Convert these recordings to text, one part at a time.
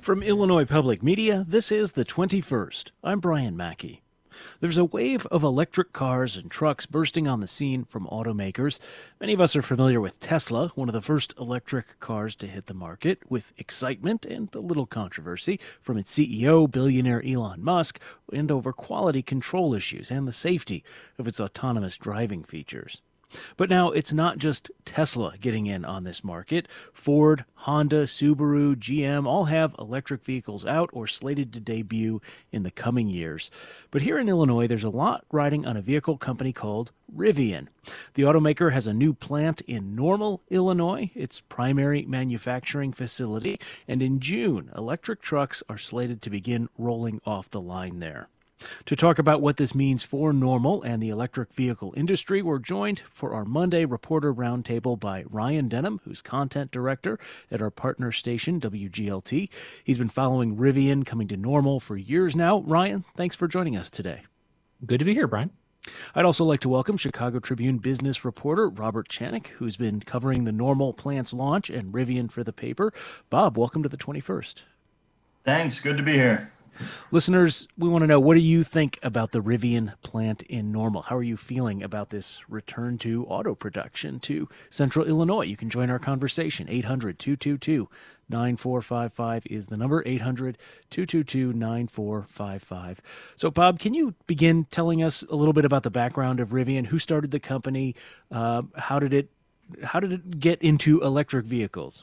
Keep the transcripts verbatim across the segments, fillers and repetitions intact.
From Illinois Public Media, this is The twenty-first. I'm Brian Mackey. There's a wave of electric cars and trucks bursting on the scene from automakers. Many of us are familiar with Tesla, one of the first electric cars to hit the market, with excitement and a little controversy from its C E O, billionaire Elon Musk, and over quality control issues and the safety of its autonomous driving features. But now it's not just Tesla getting in on this market. Ford, Honda, Subaru, G M all have electric vehicles out or slated to debut in the coming years. But here in Illinois, there's a lot riding on a vehicle company called Rivian. The automaker has a new plant in Normal, Illinois, its primary manufacturing facility, and in June, electric trucks are slated to begin rolling off the line there. To talk about what this means for Normal and the electric vehicle industry, we're joined for our Monday Reporter Roundtable by Ryan Denham, who's content director at our partner station, W G L T. He's been following Rivian coming to Normal for years now. Ryan, thanks for joining us today. Good to be here, Brian. I'd also like to welcome Chicago Tribune business reporter Robert Chanik, who's been covering the Normal plant's launch and Rivian for the paper. Bob, welcome to the twenty-first. Thanks. Good to be here. Listeners, we want to know, what do you think about the Rivian plant in Normal? How are you feeling about this return to auto production to Central Illinois? You can join our conversation. eight hundred, two two two, nine four five five is the number, eight hundred, two two two, nine four five five. So, Bob, can you begin telling us a little bit about the background of Rivian? Who started the company? Uh, how did it, how did it get into electric vehicles?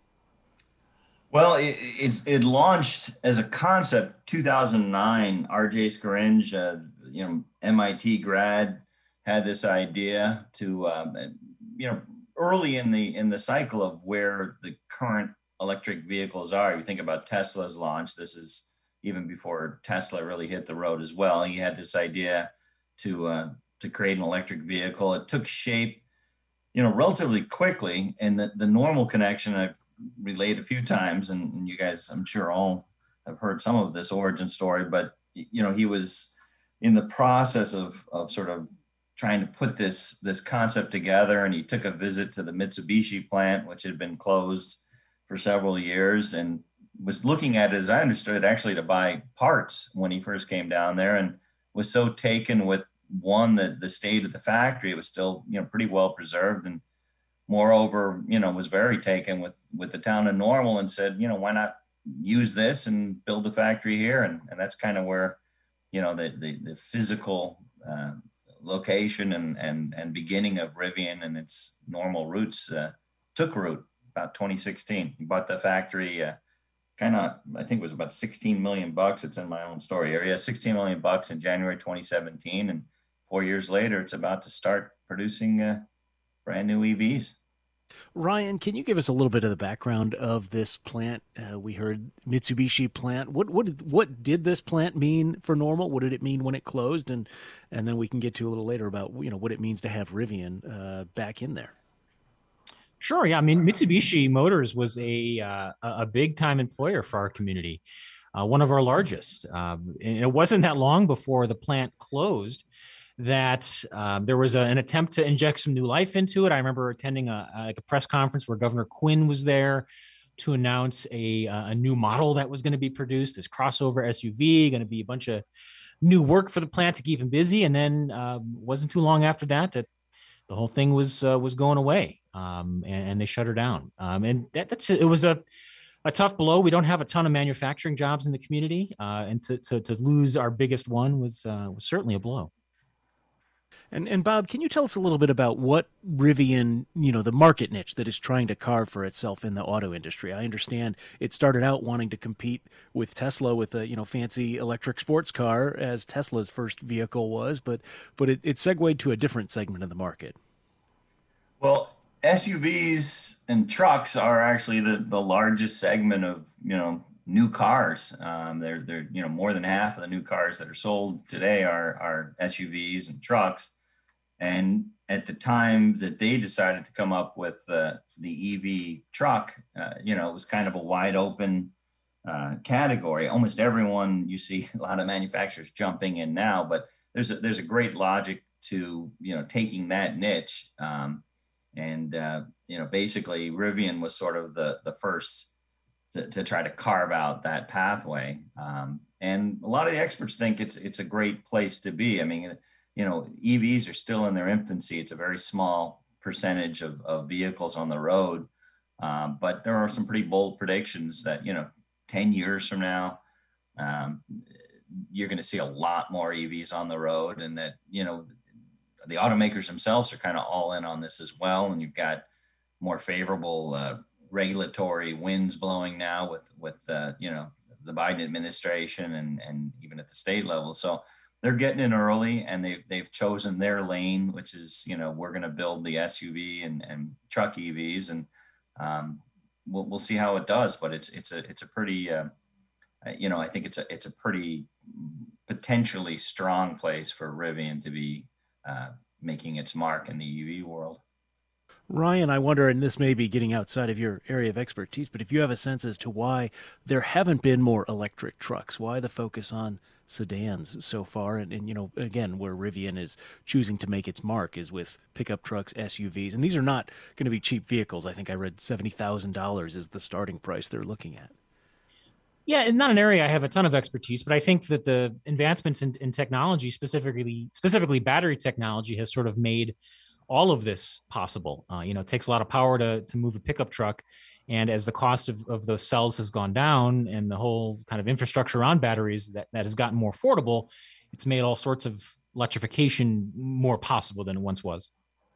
Well, it, it, it launched as a concept two thousand nine. R J Scaringe, uh, you know, M I T grad, had this idea to, um, you know, early in the in the cycle of where the current electric vehicles are. You think about Tesla's launch. This is even before Tesla really hit the road as well. He had this idea to uh, to create an electric vehicle. It took shape, you know, relatively quickly, and the, the Normal connection I've relayed a few times, and, and you guys, I'm sure, all have heard some of this origin story, but you know, he was in the process of of sort of trying to put this this concept together, and he took a visit to the Mitsubishi plant, which had been closed for several years, and was looking at it, as I understood, actually to buy parts when he first came down there, and was so taken with one, the the state of the factory. It was still, you know, pretty well preserved, and moreover, you know, was very taken with, with the town of Normal, and said, you know, why not use this and build a factory here? And, and that's kind of where, you know, the, the, the physical uh, location and, and, and beginning of Rivian and its Normal roots uh, took root about twenty sixteen. He bought the factory uh, kind of, I think it was about sixteen million bucks. It's in my own story area, sixteen million bucks in January twenty seventeen. And four years later, it's about to start producing uh, brand new E Vs. Ryan, can you give us a little bit of the background of this plant? Uh, we heard Mitsubishi plant. What what did, what did this plant mean for Normal? What did it mean when it closed? And and then we can get to a little later about, you know, what it means to have Rivian uh, back in there. Sure. Yeah. I mean, Mitsubishi Motors was a uh, a big time employer for our community, uh, one of our largest. Um, and it wasn't that long before the plant closed that um, there was a, an attempt to inject some new life into it. I remember attending a, a, like a press conference where Governor Quinn was there to announce a, a new model that was going to be produced, this crossover S U V, going to be a bunch of new work for the plant to keep him busy. And then um, wasn't too long after that that the whole thing was uh, was going away, um, and, and they shut her down. Um, and that, that's it was a a tough blow. We don't have a ton of manufacturing jobs in the community, uh, and to, to to lose our biggest one was uh, was certainly a blow. And and Bob, can you tell us a little bit about what Rivian, you know, the market niche that is trying to carve for itself in the auto industry? I understand it started out wanting to compete with Tesla with a, you know, fancy electric sports car, as Tesla's first vehicle was, but but it, it segued to a different segment of the market. Well, S U Vs and trucks are actually the, the largest segment of, you know, new cars. Um, they're they're you know, more than half of the new cars that are sold today are are S U Vs and trucks. And at the time that they decided to come up with uh, the E V truck, uh, you know, it was kind of a wide open uh, category. Almost everyone, you see a lot of manufacturers jumping in now, but there's a, there's a great logic to, you know, taking that niche. Um, and, uh, you know, basically Rivian was sort of the, the first to, to try to carve out that pathway. Um, and a lot of the experts think it's it's a great place to be. I mean, you know, E Vs are still in their infancy. It's a very small percentage of, of vehicles on the road. Um, but there are some pretty bold predictions that, you know, ten years from now, um, you're going to see a lot more E Vs on the road, and that, you know, the automakers themselves are kind of all in on this as well. And you've got more favorable uh, regulatory winds blowing now with, with uh, you know, the Biden administration and, and even at the state level. So they're getting in early, and they've, they've chosen their lane, which is, you know, we're going to build the S U V and, and truck E Vs, and um, we'll, we'll see how it does. But it's, it's a, it's a pretty, uh, you know, I think it's a, it's a pretty potentially strong place for Rivian to be uh, making its mark in the E V world. Ryan, I wonder, and this may be getting outside of your area of expertise, but if you have a sense as to why there haven't been more electric trucks, why the focus on sedans so far, and, and you know, again, where Rivian is choosing to make its mark is with pickup trucks, S U Vs, and these are not going to be cheap vehicles. I think I read seventy thousand dollars is the starting price they're looking at. Yeah, and not an area I have a ton of expertise, but I think that the advancements in, in technology, specifically specifically battery technology, has sort of made all of this possible. Uh, you know, it takes a lot of power to to move a pickup truck, and as the cost of, of those cells has gone down, and the whole kind of infrastructure around batteries that, that has gotten more affordable, it's made all sorts of electrification more possible than it once was.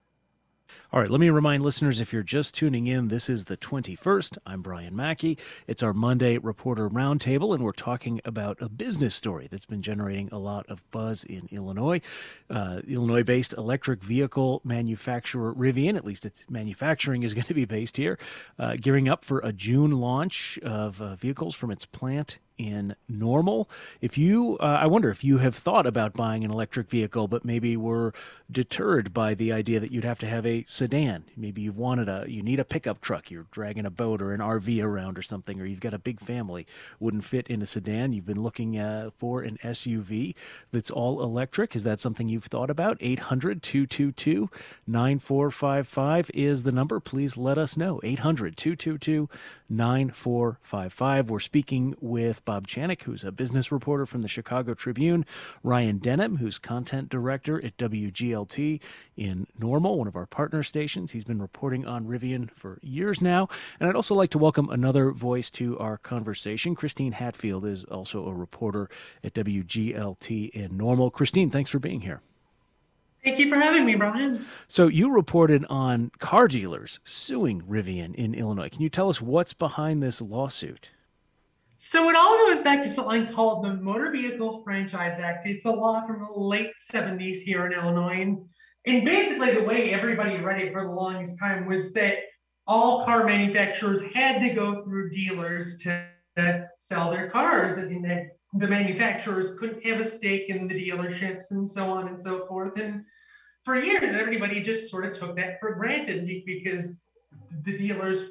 All right, let me remind listeners, if you're just tuning in, this is the twenty-first. I'm Brian Mackey. It's our Monday Reporter Roundtable, and we're talking about a business story that's been generating a lot of buzz in Illinois. Uh, Illinois-based electric vehicle manufacturer Rivian, at least its manufacturing is going to be based here, uh, gearing up for a June launch of uh, vehicles from its plant in Normal. If you, uh, I wonder if you have thought about buying an electric vehicle, but maybe were deterred by the idea that you'd have to have a sedan. Maybe you wanted a, you need a pickup truck. You're dragging a boat or an R V around or something, or you've got a big family, wouldn't fit in a sedan. You've been looking uh, for an S U V that's all electric. Is that something you've thought about? eight hundred, two two two, nine four five five is the number. Please let us know. eight hundred, two two two, nine four five five. We're speaking with Bob Chanik, who's a business reporter from the Chicago Tribune, Ryan Denham, who's content director at W G L T in Normal, one of our partner stations. He's been reporting on Rivian for years now. And I'd also like to welcome another voice to our conversation. Christine Hatfield is also a reporter at W G L T in Normal. Christine, thanks for being here. Thank you for having me, Brian. So you reported on car dealers suing Rivian in Illinois. Can you tell us what's behind this lawsuit? So it all goes back to something called the Motor Vehicle Franchise Act. It's a law from the late seventies here in Illinois. And, and basically the way everybody read it for the longest time was that all car manufacturers had to go through dealers to sell their cars, and that the manufacturers couldn't have a stake in the dealerships and so on and so forth. And for years, everybody just sort of took that for granted because the dealers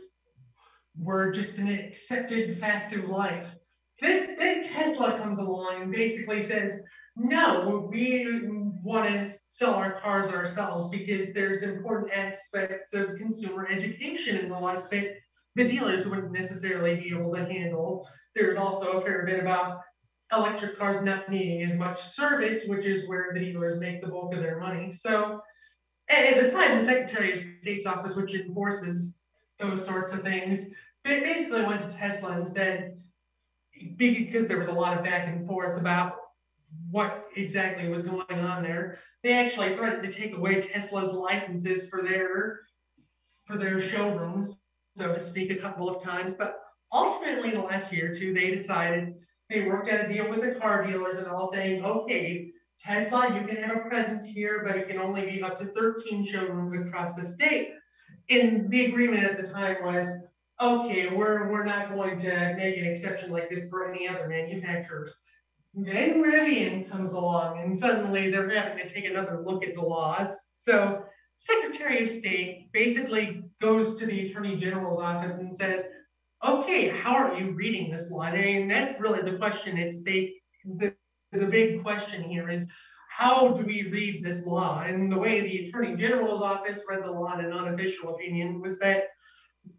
were just an accepted fact of life. Then, then Tesla comes along and basically says, no, we want to sell our cars ourselves because there's important aspects of consumer education in the like that the dealers wouldn't necessarily be able to handle. There's also a fair bit about electric cars not needing as much service, which is where the dealers make the bulk of their money. So at the time, the Secretary of State's office, which enforces those sorts of things, they basically went to Tesla and said, because there was a lot of back and forth about what exactly was going on there, they actually threatened to take away Tesla's licenses for their for their showrooms, so to speak, a couple of times. But ultimately, in the last year or two, they decided, they worked out a deal with the car dealers and all saying, okay, Tesla, you can have a presence here, but it can only be up to thirteen showrooms across the state. And the agreement at the time was, okay, we're, we're not going to make an exception like this for any other manufacturers. Then Rivian comes along and suddenly they're having to take another look at the laws. So Secretary of State basically goes to the Attorney General's office and says, okay, how are you reading this law? And that's really the question at stake. The, the big question here is, how do we read this law? And the way the Attorney General's office read the law in an unofficial opinion was that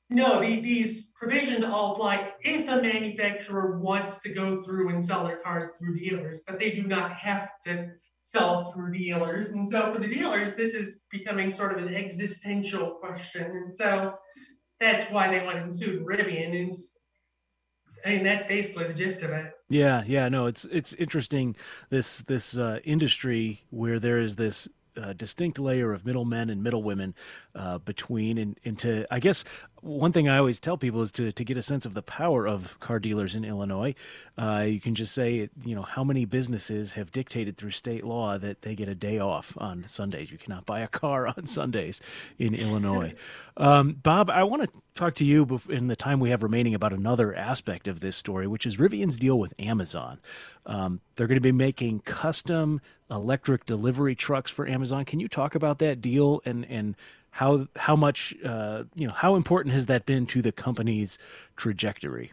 No, the, these provisions all apply if a manufacturer wants to go through and sell their cars through dealers, but they do not have to sell through dealers. And so for the dealers, this is becoming sort of an existential question. And so that's why they went and sued Rivian. And I mean, that's basically the gist of it. Yeah, yeah, no, it's it's interesting this this uh, industry where there is this uh, distinct layer of middlemen and middlewomen uh, between, and, and to I guess one thing I always tell people is to to get a sense of the power of car dealers in Illinois. Uh, you can just say, you know, how many businesses have dictated through state law that they get a day off on Sundays. You cannot buy a car on Sundays in Illinois. Um, Bob, I want to talk to you bef- in the time we have remaining about another aspect of this story, which is Rivian's deal with Amazon. Um, they're going to be making custom electric delivery trucks for Amazon. Can you talk about that deal and and how how much uh, you know how important has that been to the company's trajectory?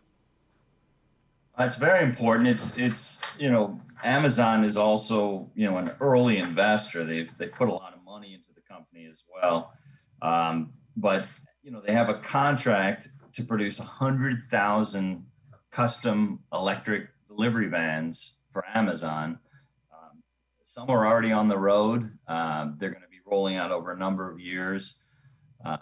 Uh, It's very important. It's it's you know Amazon is also you know an early investor. They've they put a lot of money into the company as well, um, but you know they have a contract to produce a hundred thousand custom electric delivery vans for Amazon. Um, some are already on the road. Um, they're going to be rolling out over a number of years. Uh,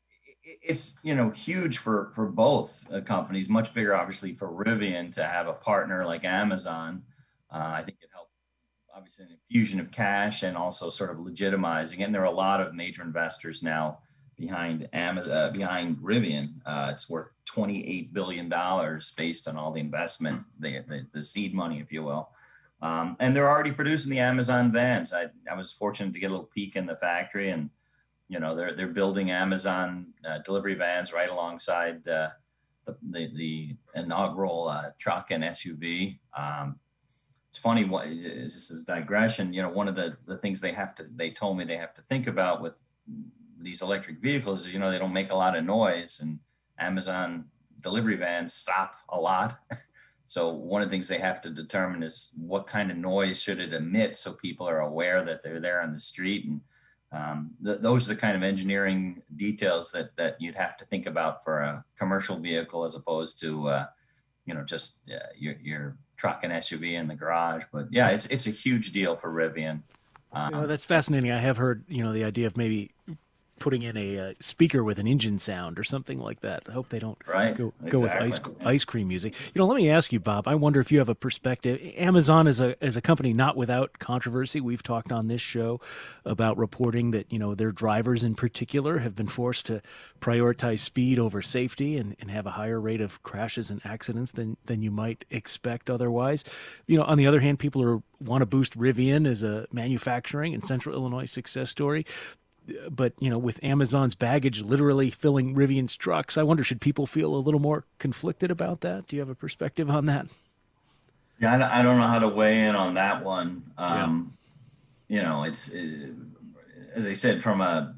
it's you know huge for for both uh, companies. Much bigger, obviously, for Rivian to have a partner like Amazon. Uh, I think it helped, obviously, an infusion of cash and also sort of legitimizing. And there are a lot of major investors now behind Amazon, uh, behind Rivian. Uh, it's worth twenty-eight billion dollars based on all the investment, the, the the seed money, if you will. Um, and they're already producing the Amazon vans. I I was fortunate to get a little peek in the factory, and you know they're they're building Amazon uh, delivery vans right alongside uh, the, the the inaugural uh, truck and S U V. Um, it's funny, what this is a digression. You know, one of the the things they have to they told me they have to think about with these electric vehicles is you know they don't make a lot of noise, and Amazon delivery vans stop a lot. So one of the things they have to determine is what kind of noise should it emit so people are aware that they're there on the street. And um, th- those are the kind of engineering details that that you'd have to think about for a commercial vehicle as opposed to, uh, you know, just uh, your, your truck and S U V in the garage. But yeah, it's it's a huge deal for Rivian. You know, Um, that's fascinating. I have heard, you know, the idea of maybe putting in a uh, speaker with an engine sound or something like that. I hope they don't right. go, go with ice Exactly. ice cream music. You know, let me ask you, Bob. I wonder if you have a perspective. Amazon is a is a company not without controversy. We've talked on this show about reporting that you know their drivers in particular have been forced to prioritize speed over safety and, and have a higher rate of crashes and accidents than than you might expect otherwise. You know, on the other hand, people are want to boost Rivian as a manufacturing and Central Illinois success story. But you know, with Amazon's baggage literally filling Rivian's trucks, I wonder, should people feel a little more conflicted about that? Do you have a perspective on that? Yeah, I, don't- I don't know how to weigh in on that one. Yeah. Um, You know, it's uh, as I said from a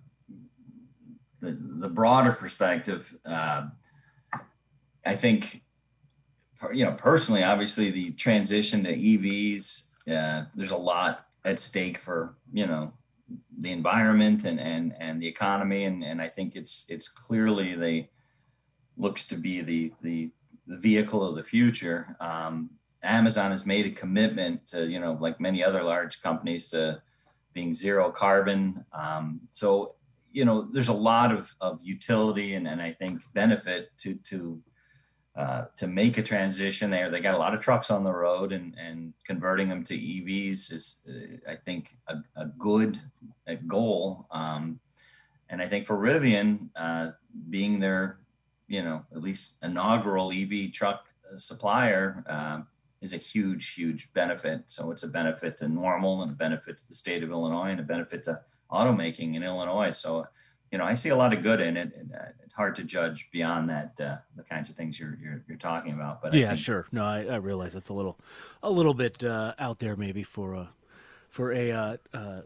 the, the broader perspective. Uh, I think, per- you know, personally, obviously, the transition to E Vs. Uh, there's a lot at stake for you know the environment and and and the economy, and and I think it's it's clearly the looks to be the the, the vehicle of the future. Um, Amazon has made a commitment to, you know, like many other large companies, to being zero carbon. Um, so, you know, there's a lot of, of utility and, and I think benefit to to uh, to make a transition there. They got a lot of trucks on the road, and and converting them to E Vs is, uh, I think, a, a good a goal. Um, and I think for Rivian, uh, being their, you know, at least inaugural E V truck supplier, uh, is a huge, huge benefit. So it's a benefit to Normal and a benefit to the state of Illinois and a benefit to automaking in Illinois. So, you know, I see a lot of good in it. And uh, it's hard to judge beyond that, uh, the kinds of things you're, you're, you're talking about. But I Yeah, think, sure. No, I, I realize it's a little, a little bit uh, out there maybe for a, for a, uh, uh,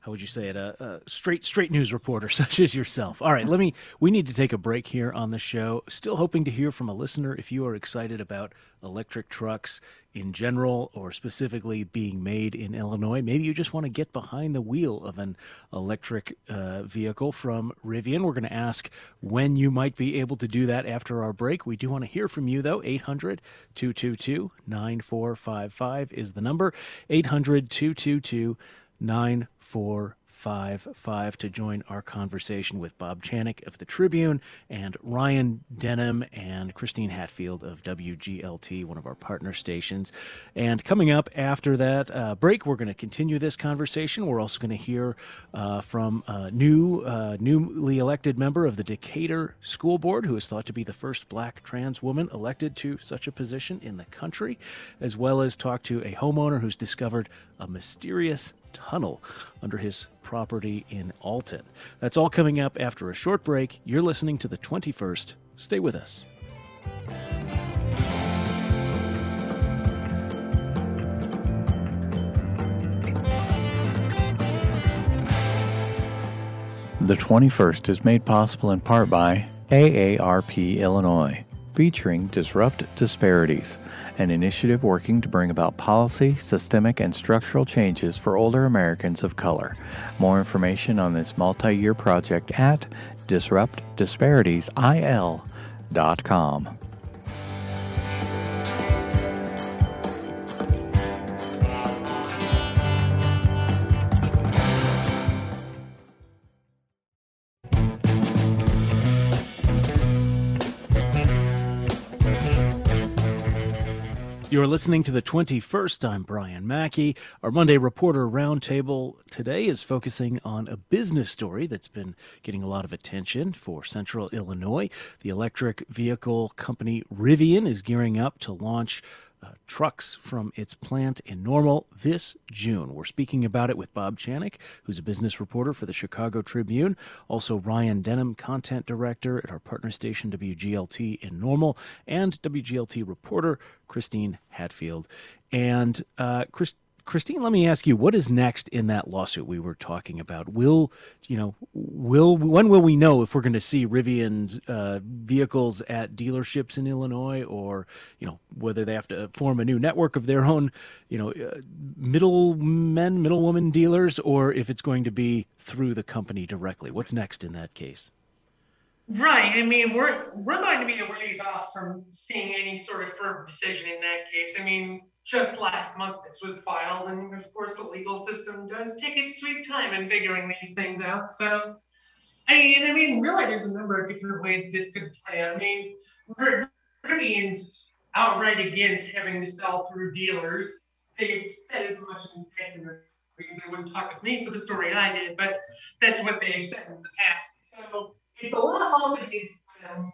how would you say it, a, a straight straight news reporter such as yourself. All right, let me. We need to take a break here on the show. Still hoping to hear from a listener if you are excited about electric trucks in general or specifically being made in Illinois. Maybe you just want to get behind the wheel of an electric uh, vehicle from Rivian. We're going to ask when you might be able to do that after our break. We do want to hear from you, though. eight hundred, two two two, nine four five five is the number. eight hundred, two two two, nine four five five to join our conversation with Bob Chanik of the Tribune and Ryan Denham and Christine Hatfield of W G L T, one of our partner stations. And coming up after that uh, break, we're going to continue this conversation. We're also going to hear uh, from a new, uh, newly elected member of the Decatur School Board, who is thought to be the first black trans woman elected to such a position in the country, as well as talk to a homeowner who's discovered a mysterious tunnel under his property in Alton. That's all coming up after a short break. You're listening to the twenty-first. Stay with us. The twenty-first is made possible in part by A A R P Illinois, featuring Disrupt Disparities, an initiative working to bring about policy, systemic, and structural changes for older Americans of color. More information on this multi-year project at disrupt disparities I L dot com. You're listening to the twenty-first. I'm Brian Mackey. Our Monday Reporter Roundtable today is focusing on a business story that's been getting a lot of attention for Central Illinois. The electric vehicle company Rivian is gearing up to launch Uh, trucks from its plant in Normal this June. We're speaking about it with Bob Chanik, who's a business reporter for the Chicago Tribune, also Ryan Denham, content director at our partner station W G L T in Normal, and W G L T reporter Christine Hatfield. And uh, Chris, Christine, let me ask you, what is next in that lawsuit we were talking about? Will, you know, will when will we know if we're going to see Rivian's uh, vehicles at dealerships in Illinois, or, you know, whether they have to form a new network of their own, you know, uh, middlemen, middlewoman dealers, or if it's going to be through the company directly? What's next in that case? Right. I mean, we're we're going to be a ways off from seeing any sort of firm decision in that case. I mean, just last month this was filed, and of course the legal system does take its sweet time in figuring these things out. So, I mean, I mean, really, there's a number of different ways this could play. I mean, Rivian's outright against having to sell through dealers. They've said as much in the past, and they wouldn't talk with me for the story I did, but that's what they've said in the past. So, if the law falls against them,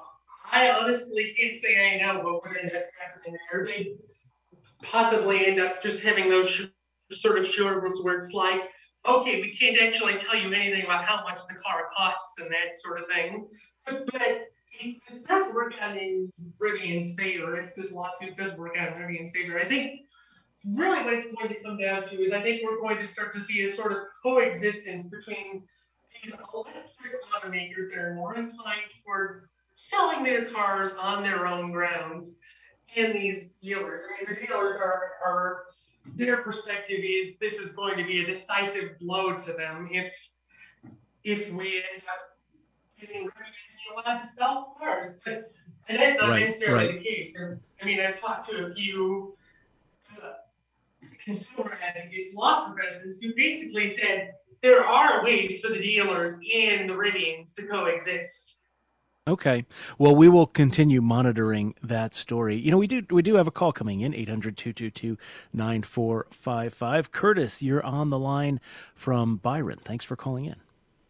I honestly can't say I know what would end up happening there. They possibly end up just having those sh- sort of showrooms where it's like, okay, we can't actually tell you anything about how much the car costs and that sort of thing. But, but if this does work out in Rivian's favor, if this lawsuit does work out in Rivian's favor, I think really what it's going to come down to is I think we're going to start to see a sort of coexistence between these electric automakers that are more inclined toward selling their cars on their own grounds and these dealers. I mean, the dealers are, are their perspective is this is going to be a decisive blow to them if if we end up getting allowed to sell cars. But and that's not Right, necessarily right. the case. And, I mean, I've talked to a few uh, consumer advocates, law professors, who basically said there are ways for the dealers and the Rivians to coexist. Okay. Well, we will continue monitoring that story. You know, we do we do have a call coming in, eight hundred, two two two, nine four five five. Curtis, you're on the line from Byron. Thanks for calling in.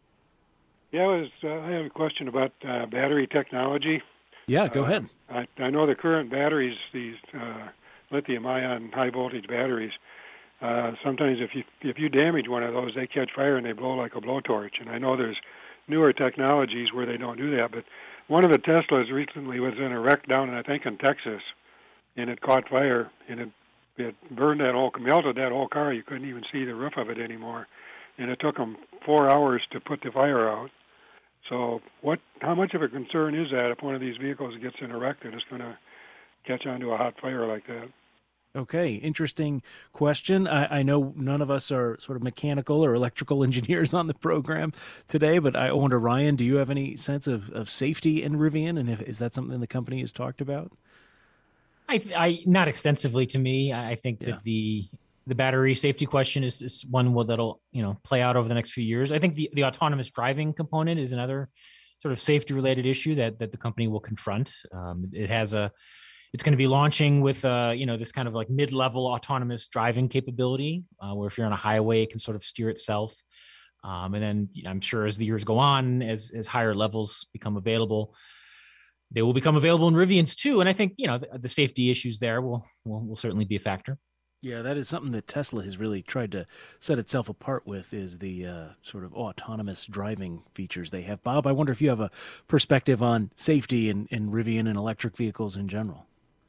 Yeah, I, was, uh, I have a question about uh, battery technology. Yeah, go uh, ahead. I, I know the current batteries, these uh, lithium-ion high-voltage batteries, uh, sometimes if you if you damage one of those, they catch fire and they blow like a blowtorch. And I know there's newer technologies where they don't do that, but one of the Teslas recently was in a wreck down, in, I think, in Texas, and it caught fire, and it, it burned that whole, melted that whole car. You couldn't even see the roof of it anymore. and it took them four hours to put the fire out. So what? How much of a concern is that if one of these vehicles gets in a wreck that it's going to catch onto a hot fire like that? Okay, interesting question. I, I know none of us are sort of mechanical or electrical engineers on the program today, but I wonder, Ryan, do you have any sense of, of safety in Rivian, and if, is that something the company has talked about? I, I not extensively to me. I think Yeah. that the the battery safety question is, is one that'll you know play out over the next few years. I think the, the autonomous driving component is another sort of safety related issue that that the company will confront. Um, it has a it's going to be launching with uh you know this kind of like mid level autonomous driving capability, uh, where if you're on a highway, it can sort of steer itself. Um, and then I'm sure as the years go on, as as higher levels become available, they will become available in Rivians too. And I think, you know, the, the safety issues there will, will will certainly be a factor. Yeah, that is something that Tesla has really tried to set itself apart with, is the uh, sort of autonomous driving features they have. Bob, I wonder if you have a perspective on safety in, in Rivian and electric vehicles in general.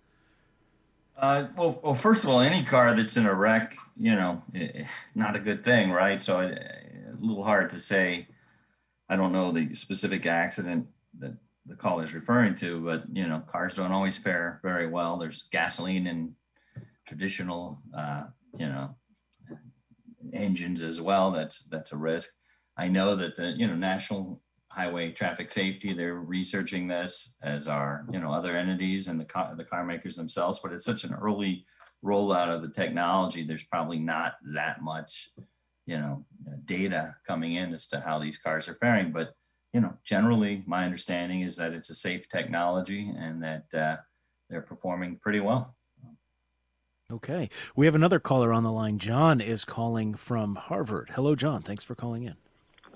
Uh, well, well, first of all, any car that's in a wreck, you know, eh, not a good thing, right? So it, a little hard to say. I don't know the specific accident that the caller is referring to, but, you know, cars don't always fare very well. There's gasoline in traditional, uh, you know, engines as well. That's that's a risk. I know that the, you know, National Highway Traffic Safety, they're researching this, as are, you know, other entities and the car, the car makers themselves, but it's such an early rollout of the technology. There's probably not that much, you know, data coming in as to how these cars are faring. But, you know, generally my understanding is that it's a safe technology and that uh, they're performing pretty well. Okay. We have another caller on the line. John is calling from Harvard. Hello, John. Thanks for calling in.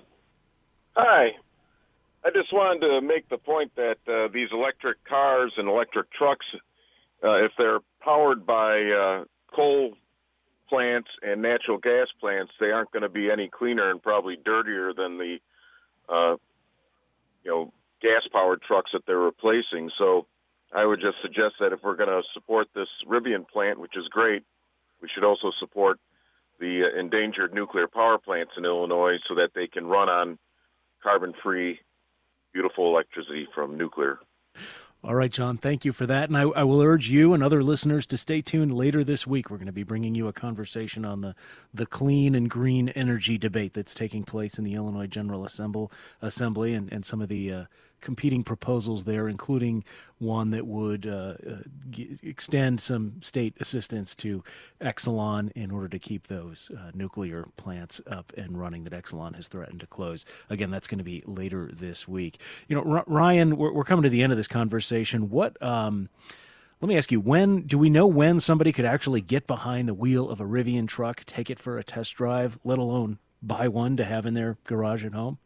Hi. I just wanted to make the point that uh, these electric cars and electric trucks, uh, if they're powered by uh, coal plants and natural gas plants, they aren't going to be any cleaner and probably dirtier than the, uh, you know, gas-powered trucks that they're replacing. So I would just suggest that if we're going to support this Rivian plant, which is great, we should also support the uh, endangered nuclear power plants in Illinois so that they can run on carbon-free, beautiful electricity from nuclear. All right, John, thank you for that. And I, I will urge you and other listeners to stay tuned later this week. We're going to be bringing you a conversation on the, the clean and green energy debate that's taking place in the Illinois General Assembly, Assembly and, and some of the uh, competing proposals there, including one that would uh, uh, g- extend some state assistance to Exelon in order to keep those uh, nuclear plants up and running that Exelon has threatened to close. Again, that's going to be later this week. You know, R- Ryan, we're, we're coming to the end of this conversation. What, um, let me ask you, when do we know when somebody could actually get behind the wheel of a Rivian truck, take it for a test drive, let alone buy one to have in their garage at home?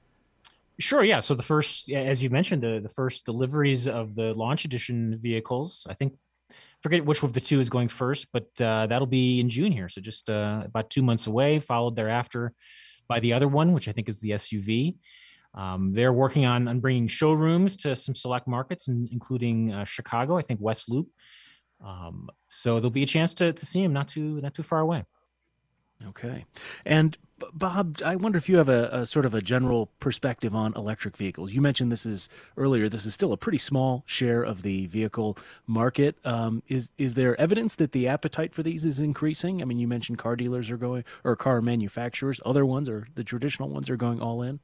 Sure, yeah. So the first, as you mentioned, the, the first deliveries of the launch edition vehicles, I think, forget which of the two is going first, but uh, that'll be in June here. So just uh, about two months away, followed thereafter by the other one, which I think is the S U V. Um, they're working on, on bringing showrooms to some select markets, and including uh, Chicago, I think West Loop. Um, so there'll be a chance to, to see him not too, not too far away. Okay. And Bob, I wonder if you have a, a sort of a general perspective on electric vehicles. You mentioned this is earlier, this is still a pretty small share of the vehicle market. Um, is, is there evidence that the appetite for these is increasing? I mean, you mentioned car dealers are going, or car manufacturers, other ones, or the traditional ones are going all in.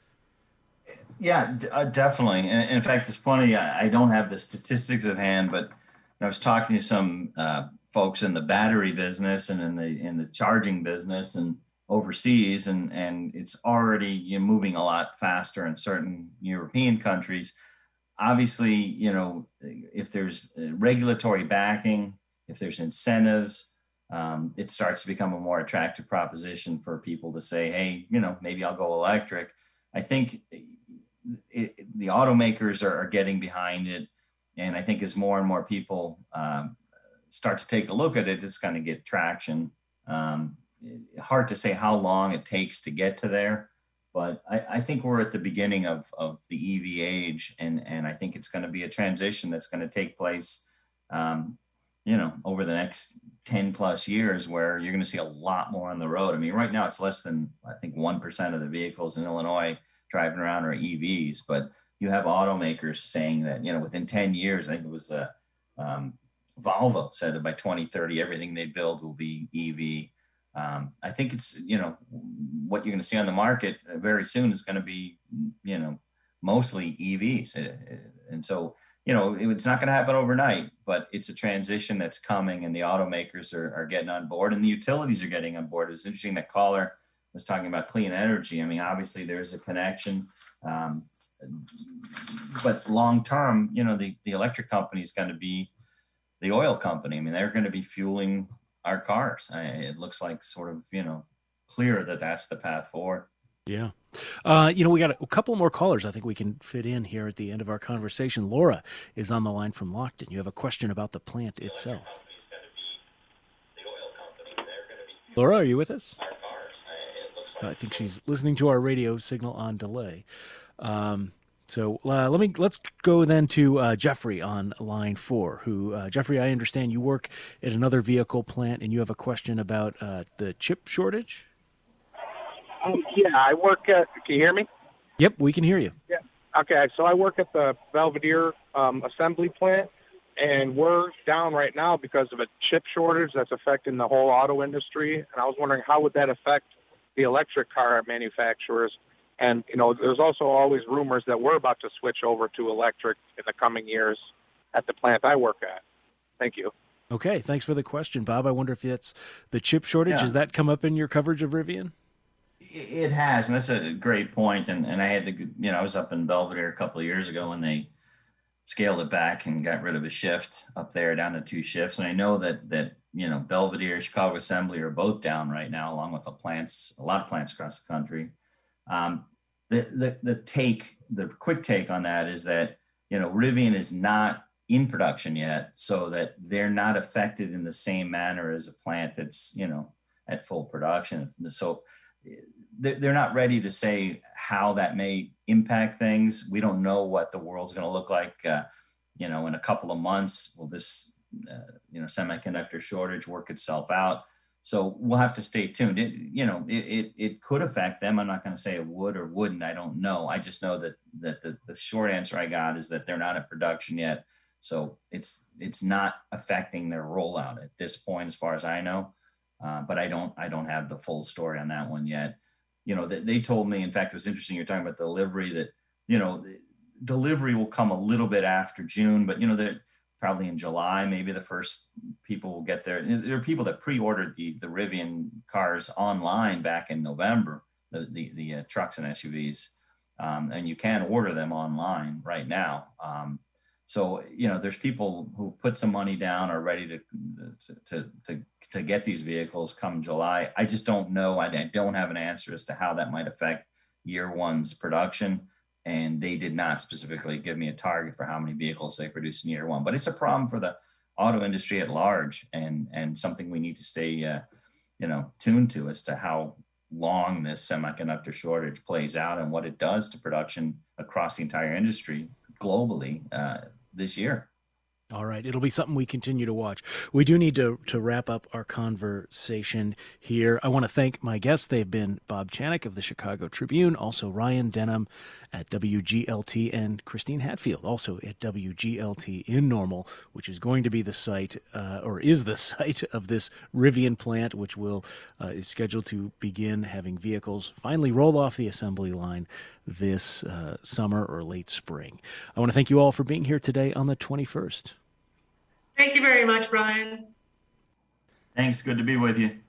Yeah, d- uh, definitely. And in fact, it's funny, I, I don't have the statistics at hand, but I was talking to some uh, folks in the battery business and in the in the charging business and overseas, and and it's already, you know, moving a lot faster in certain European countries. Obviously, you know, if there's regulatory backing, if there's incentives, um, it starts to become a more attractive proposition for people to say, hey, you know, maybe I'll go electric. I think it, the automakers are, are getting behind it, and I think as more and more people um, start to take a look at it, it's going to get traction. Um, hard to say how long it takes to get to there, but I, I think we're at the beginning of, of the E V age, and, and I think it's going to be a transition that's going to take place, um, you know, over the next ten plus years where you're going to see a lot more on the road. I mean, right now it's less than, I think, one percent of the vehicles in Illinois driving around are E Vs, but you have automakers saying that, you know, within ten years, I think it was uh, um, Volvo said that by twenty thirty, everything they build will be E V. Um, I think it's, you know, what you're going to see on the market very soon is going to be, you know, mostly E Vs. And so, you know, it's not going to happen overnight, but it's a transition that's coming, and the automakers are, are getting on board, and the utilities are getting on board. It's interesting that caller was talking about clean energy. I mean, obviously there's a connection, um, but long-term, you know, the, the electric company is going to be the oil company. I mean, they're going to be fueling our cars. I, it looks like sort of, you know, clear that that's the path forward. Yeah. Uh, you know, we got a, a couple more callers I think we can fit in here at the end of our conversation. Laura is on the line from Lockton. You have a question about the plant itself. Laura, are you with us? I think she's listening to our radio signal on delay. Um, so uh, let me let's go then to uh, Jeffrey on line four. Who uh, Jeffrey, I understand you work at another vehicle plant, and you have a question about uh, the chip shortage. Um, yeah, I work at. Can you hear me? Yep, we can hear you. Yeah. Okay, so I work at the Belvidere um, assembly plant, and we're down right now because of a chip shortage that's affecting the whole auto industry. And I was wondering, how would that affect the electric car manufacturers? And, you know, there's also always rumors that we're about to switch over to electric in the coming years at the plant I work at. Thank you. Okay, thanks for the question, Bob. I wonder if that's the chip shortage. Yeah. Has that come up in your coverage of Rivian? It has, and that's a great point. And and I had the, you know, I was up in Belvidere a couple of years ago when they scaled it back and got rid of a shift up there down to two shifts. And I know that that you know Belvidere, Chicago Assembly are both down right now, along with the plants, a lot of plants across the country. Um, the, the, the take, the quick take on that is that, you know, Rivian is not in production yet, so that they're not affected in the same manner as a plant that's, you know, at full production. So they're not ready to say how that may impact things. We don't know what the world's going to look like, uh, you know, in a couple of months. Will this, uh, you know, semiconductor shortage work itself out? So we'll have to stay tuned. It, you know, it, it, it could affect them. I'm not going to say it would or wouldn't. I don't know. I just know that that the, the short answer I got is that they're not in production yet. So it's it's not affecting their rollout at this point, as far as I know. Uh, but I don't I don't have the full story on that one yet. You know, they, they told me, in fact, it was interesting. You're talking about delivery, that, you know, delivery will come a little bit after June, but, you know, that probably in July, maybe the first people will get there. There are people that pre-ordered the, the Rivian cars online back in November, the, the, the uh, trucks and S U Vs. Um, and you can order them online right now. Um, so, you know, there's people who put some money down, are ready to, to, to, to get these vehicles come July. I just don't know. I, I don't have an answer as to how that might affect year one's production. And they did not specifically give me a target for how many vehicles they produce in year one. But it's a problem for the auto industry at large, and, and something we need to stay, uh, you know, tuned to as to how long this semiconductor shortage plays out and what it does to production across the entire industry globally uh, this year. All right. It'll be something we continue to watch. We do need to, to wrap up our conversation here. I want to thank my guests. They've been Bob Chanek of the Chicago Tribune, also Ryan Denham at W G L T, and Christine Hatfield, also at W G L T in Normal, which is going to be the site, uh, or is the site of this Rivian plant, which will uh, is scheduled to begin having vehicles finally roll off the assembly line this uh, summer or late spring. I want to thank you all for being here today on the twenty-first. Thank you very much, Brian. Thanks. Good to be with you.